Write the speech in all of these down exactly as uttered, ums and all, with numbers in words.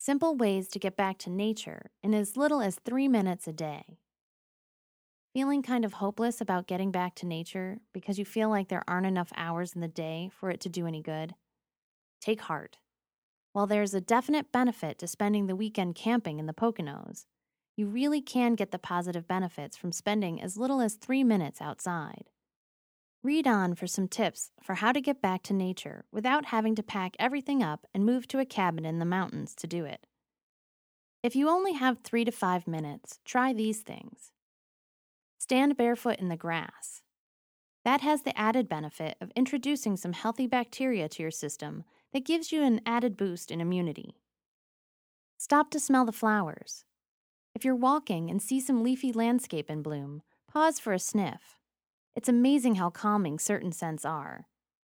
Simple ways to get back to nature in as little as three minutes a day. Feeling kind of hopeless about getting back to nature because you feel like there aren't enough hours in the day for it to do any good? Take heart. While there's a definite benefit to spending the weekend camping in the Poconos, you really can get the positive benefits from spending as little as three minutes outside. Read on for some tips for how to get back to nature without having to pack everything up and move to a cabin in the mountains to do it. If you only have three to five minutes, try these things. Stand barefoot in the grass. That has the added benefit of introducing some healthy bacteria to your system that gives you an added boost in immunity. Stop to smell the flowers. If you're walking and see some leafy landscape in bloom, pause for a sniff. It's amazing how calming certain scents are.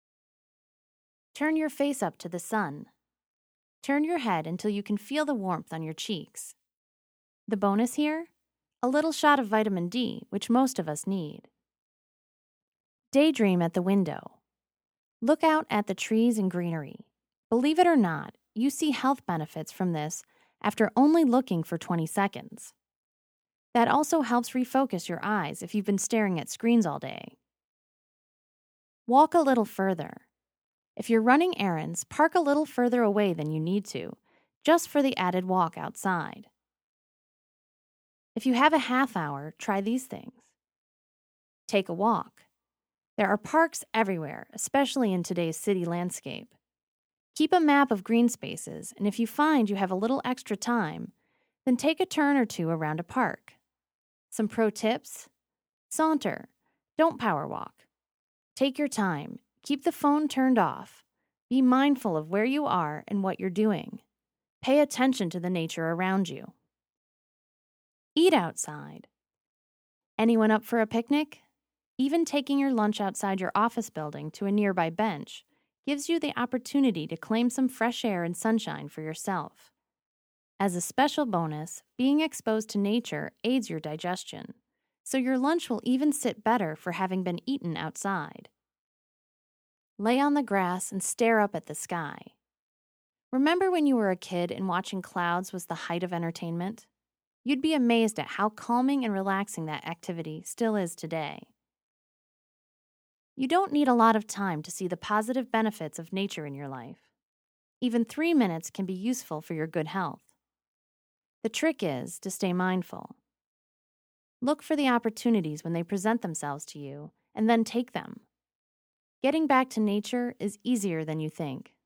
Turn your face up to the sun. Turn your head until you can feel the warmth on your cheeks. The bonus here? A little shot of vitamin D, which most of us need. Daydream at the window. Look out at the trees and greenery. Believe it or not, you see health benefits from this after only looking for twenty seconds. That also helps refocus your eyes if you've been staring at screens all day. Walk a little further. If you're running errands, park a little further away than you need to, just for the added walk outside. If you have a half hour, try these things. Take a walk. There are parks everywhere, especially in today's city landscape. Keep a map of green spaces, and if you find you have a little extra time, then take a turn or two around a park. Some pro tips? Saunter. Don't power walk. Take your time. Keep the phone turned off. Be mindful of where you are and what you're doing. Pay attention to the nature around you. Eat outside. Anyone up for a picnic? Even taking your lunch outside your office building to a nearby bench gives you the opportunity to claim some fresh air and sunshine for yourself. As a special bonus, being exposed to nature aids your digestion, so your lunch will even sit better for having been eaten outside. Lay on the grass and stare up at the sky. Remember when you were a kid and watching clouds was the height of entertainment? You'd be amazed at how calming and relaxing that activity still is today. You don't need a lot of time to see the positive benefits of nature in your life. Even three minutes can be useful for your good health. The trick is to stay mindful. Look for the opportunities when they present themselves to you, and then take them. Getting back to nature is easier than you think.